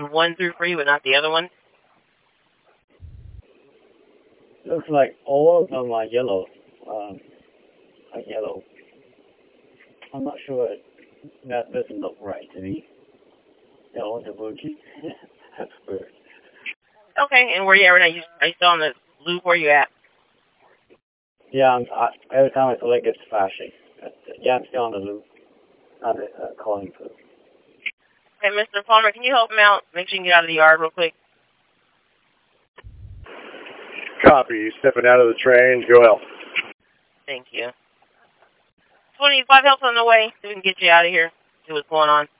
on 1 through 3, but not the other one? Looks like all of them are yellow. Yellow. I'm not sure. That doesn't look right to me. Yellow emoji. That's weird. Okay, and where you at right now? Are you still on the loop? Where you at? Yeah, every time I select it's flashing. Yeah, I'm still on the loop. On the calling loop. Okay, Mr. Palmer, can you help him out? Make sure you can get out of the yard real quick. Copy. Stepping out of the train. Go help. Thank you. 25 help's on the way, so we can get you out of here. See what's going on.